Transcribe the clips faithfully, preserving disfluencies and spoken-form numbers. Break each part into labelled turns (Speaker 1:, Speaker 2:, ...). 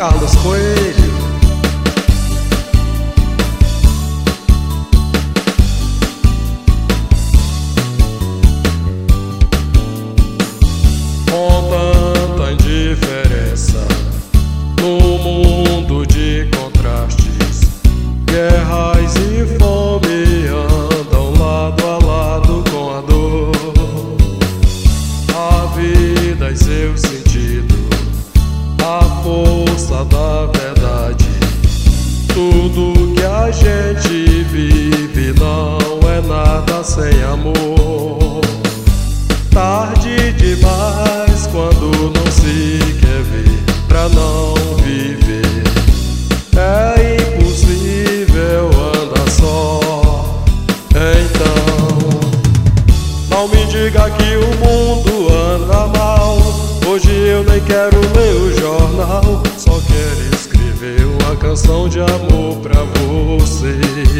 Speaker 1: Carlos Coelho. Com tanta indiferença no mundo de contrastes, guerras e fome andam lado a lado com a dor. A vida e seu sentido, a força da verdade, tudo que a gente vive não é nada sem amor. Tarde demais quando não se quer ver pra não viver. É impossível andar só. Então não me diga que o mundo anda mal. Hoje eu nem quero ler o jornal, só quero escrever uma canção de amor pra você.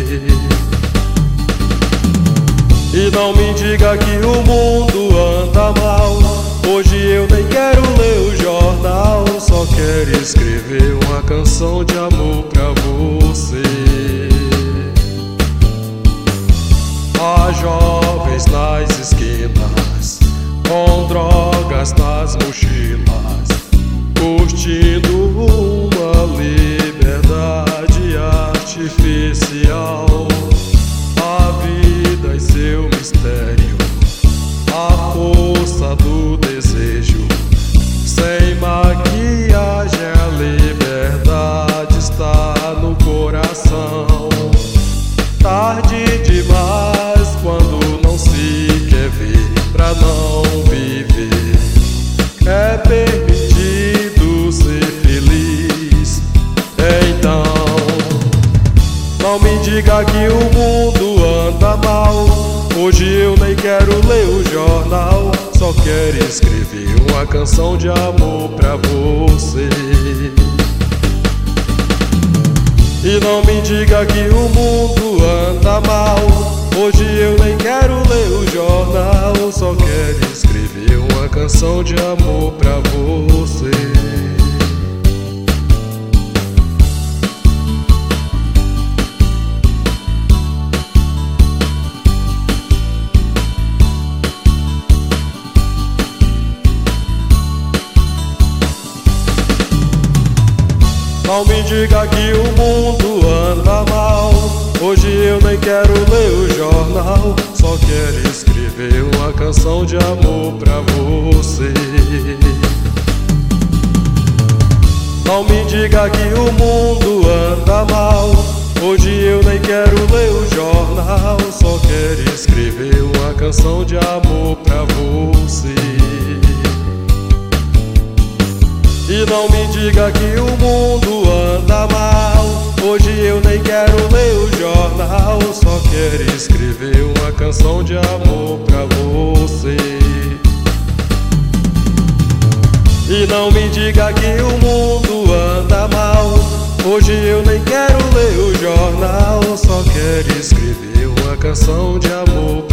Speaker 1: E não me diga que o mundo anda mal. Hoje eu nem quero ler o jornal, só quero escrever uma canção de amor pra você. Há jovens nas esquinas, com drogas nas mochilas, curtindo uma liberdade artificial. A vida e seu mistério, a força do desejo, sem maquiagem a liberdade está no coração. Tarde demais quando não se quer ver pra não viver. É permitido ser feliz. Então não me diga que o mundo anda mal. Hoje eu nem quero ler o jornal, só quero escrever uma canção de amor pra você. E não me diga que o mundo anda mal. Hoje eu nem quero ler o jornal, só quero escrever uma canção de amor pra você. Não me diga que o mundo anda mal. Hoje eu nem quero ler o jornal, só quero escrever uma canção de amor pra você. Não me diga que o mundo anda mal. Hoje eu nem quero ler o jornal, só quero escrever uma canção de amor pra você. E não me diga que o mundo anda mal. Hoje eu nem quero ler o jornal, só quero escrever uma canção de amor pra você. E não me diga que o mundo anda mal. Hoje eu nem quero ler o jornal, só quero escrever uma canção de amor pra você.